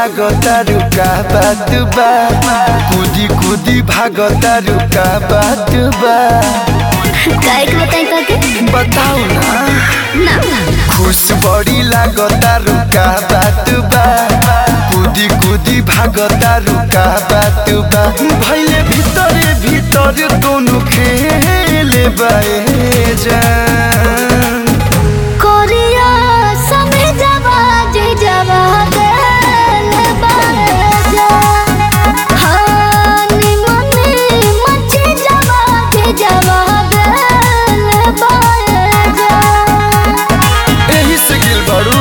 लागता रुका बात बा कूदी कूदी भागता रुका बात बा काहे के बताई काके बताओ ना खुश बड़ी लागता रुका बात बा कूदी कूदी भागता रुका बात बा भैले भीतर भीतर दोनों खेले बाए जान कोरिया समय जवा जे जवा दिल बाजा हानी मने मचे जवा जे जवा दिल बाजा एही से गिल बड़ू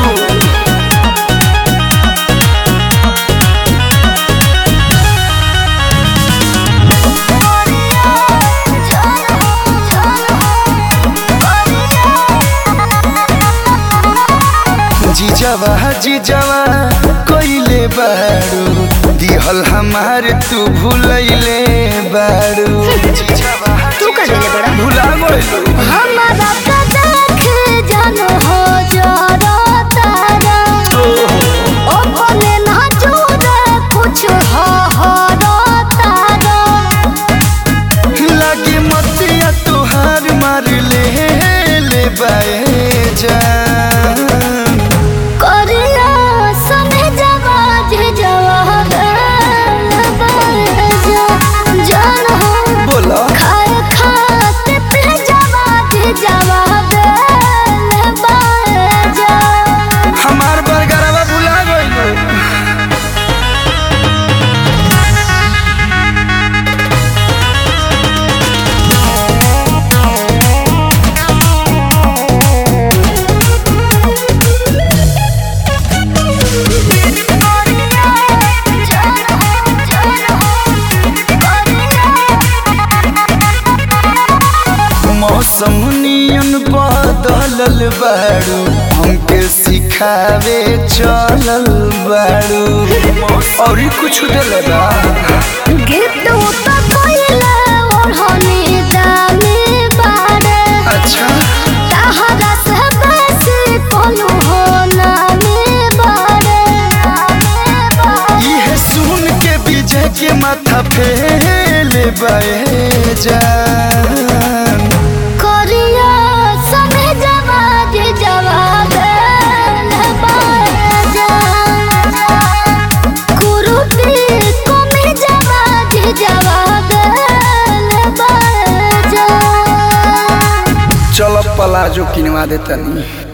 जीजावा कोइले बारू दिहल हमार तू भूलैले बारू तू का देले बड़ा भुला गइलू हमारा का देख जानो हो जरा तारा ओ भोले ना जोरे कुछ हो तारा लागे मतिया तुहार मार ले बाए जान कोरिया समय जवा जे जवा दिल बाजा जान हो बोला खाए खाते पे जवा जे जवा दिल बाजा हमार बरगरवा भुला गइलू मौसम नियन बदलल बारू हमके सिखावे चलल बारू और कुछ दिल बा गिफ्ट उता कोइला और होने दामे बारे अच्छा ताहरा से बस कोलू होना में बारे ये सुन के विजय के माथा फेले बाए जान कोरिया समय जवा जे जवा दिल बाजा कुरुती कोमे जवा जे जवा दिल बाजा चल पलाजो किनवा देता नहीं।